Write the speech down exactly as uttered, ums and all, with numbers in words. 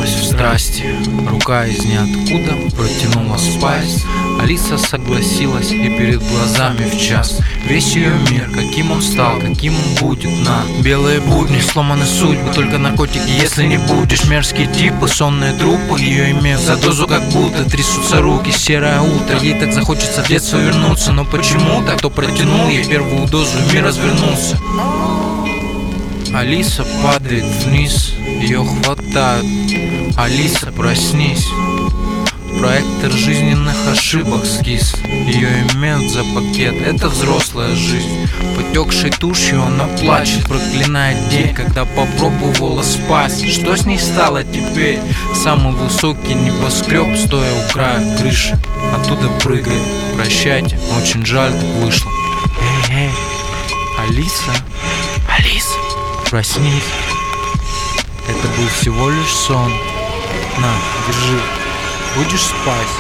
Запуталась в страсти, рука из ниоткуда протянула пасть. Алиса согласилась, и перед глазами в час весь ее мир, каким он стал, каким он будет. На белые будни, сломаны судьбы, только наркотики, если не будешь. Мерзкие типы, сонные трупы, ее имеют за дозу, как будто трясутся руки. Серое утро, ей так захочется в детство вернуться. Но почему-то кто протянул ей первую дозу, и мир развернулся. Алиса падает вниз, ее хватают. Алиса, проснись. Проектор жизненных ошибок скис. Ее имеют за пакет, это взрослая жизнь. Потекшей тушью она плачет, проклинает день, когда попробовала спать. Что с ней стало теперь? Самый высокий небоскреб, стоя у края крыши, оттуда прыгает. Прощайте, очень жаль, так вышло. Эй, эй, Алиса, Алиса, проснись. Это был всего лишь сон. На, держи. Будешь спать?